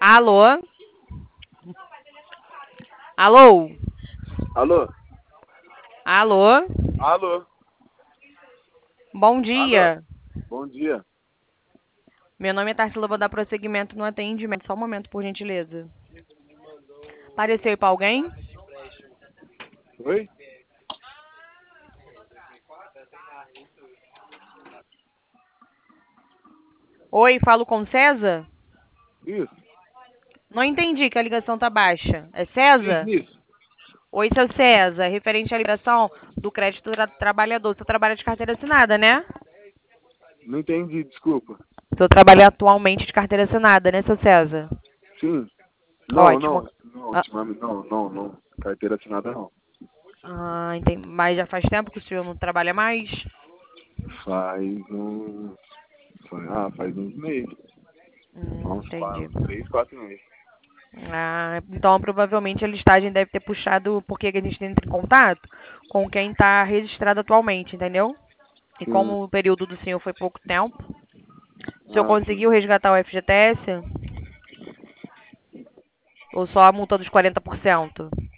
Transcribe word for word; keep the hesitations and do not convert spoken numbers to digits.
Alô? Alô? Alô? Alô? Alô? Bom Alô? dia. Bom dia. Meu nome é Tarsila, vou dar prosseguimento no atendimento. Só um momento, por gentileza. Apareceu aí pra alguém? Oi? Oi, falo com César? Isso. Não entendi que a ligação tá baixa. É Isso, César? isso. Oi, seu César. Referente à liberação do crédito tra trabalhador. Você trabalha de carteira assinada, né? Não entendi, desculpa. Você trabalha atualmente de carteira assinada, né, seu César? Sim. Não, Ótimo. não. Não, Ah, ultimamente, não, não, não. Carteira assinada não. ah, entendi. Mas já faz tempo que o senhor não trabalha mais? Faz uns... faz- Ah, faz uns meses. Hum, Uns, quatro, entendi. uns três, quatro meses. Ah, então provavelmente a listagem deve ter puxado porque a gente entra em contato com quem está registrado atualmente, entendeu? E Sim. como o período do senhor foi pouco tempo, o senhor Ah, sim. conseguiu resgatar o F G T S? Ou só a multa dos quarenta por cento?